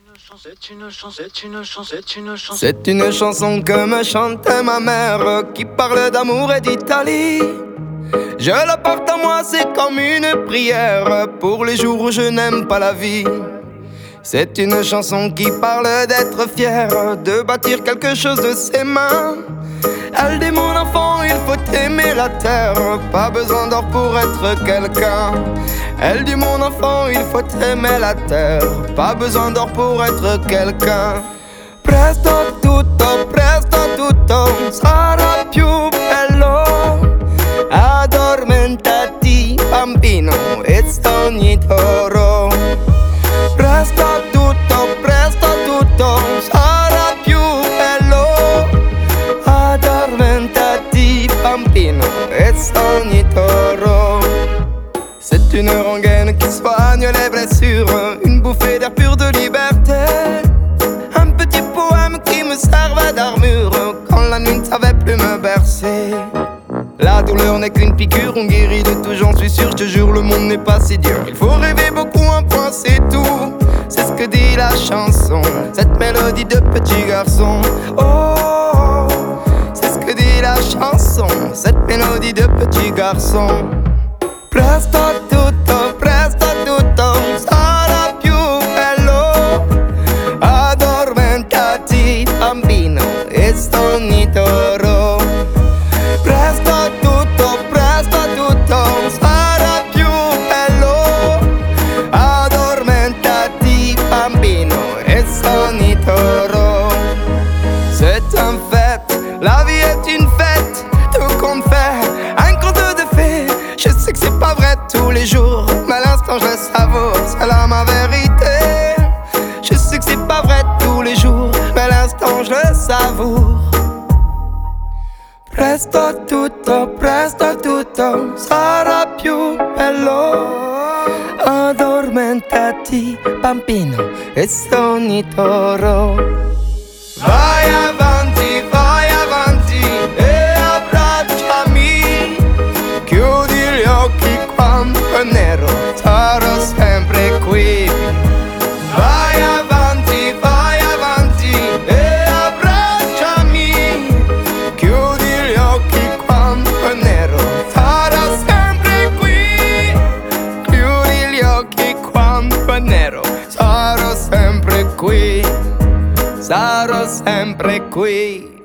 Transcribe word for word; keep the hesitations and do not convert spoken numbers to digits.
C'est une chanson, c'est une chanson, c'est une chanson. C'est une chanson que me chantait ma mère, qui parle d'amour et d'Italie. Je la porte à moi, c'est comme une prière pour les jours où je n'aime pas la vie. C'est une chanson qui parle d'être fier, de bâtir quelque chose de ses mains. Elle dit mon enfant, il faut aimer la terre, pas besoin d'or pour être quelqu'un. Elle dit mon enfant, il faut aimer la terre, pas besoin d'or pour être quelqu'un. Presto tutto, presto tutto sarà più bello. Addormentati bambino e stogni toro. Presto tutto, presto tutto sarà più bello. Addormentati bambino e stogni toro. C'est une rengaine qui soigne les blessures, une bouffée d'air pur de liberté. Un petit poème qui me servait d'armure quand la nuit ne savait plus me bercer. La douleur n'est qu'une piqûre, on guérit de tout, j'en suis sûr. Je te jure, le monde n'est pas si dur. Il faut rêver beaucoup, un point c'est tout. C'est ce que dit la chanson, cette mélodie de petit garçon. Oh, c'est ce que dit la chanson, cette mélodie de petit garçon. Presto tutto, presto tutto sarà più bello. Addormentati bambino e stogni toro. Presto tutto, presto tutto sarà più bello. Addormentati bambino e stogni toro. C'est un fait, la vie est une fête, tout compte fait, un conte de fées. Je sais que c'est pas vrai tous les jours, mais à l'instant je le savoure, c'est là ma vérité. Je sais que c'est pas vrai tous les jours, mais à l'instant je le savoure. Presto tutto, presto tutto sarà più bello. Addormentati bambino e stogni toro. Vai avanti, vai avanti e abbracciami. Chiudi gli occhi quando è nero, sarò sempre qui. Vai avanti, vai avanti e abbracciami. Chiudi gli occhi quando è nero, sarò sempre qui. Chiudi gli occhi quando è nero, sarò sempre qui. Sarò sempre qui.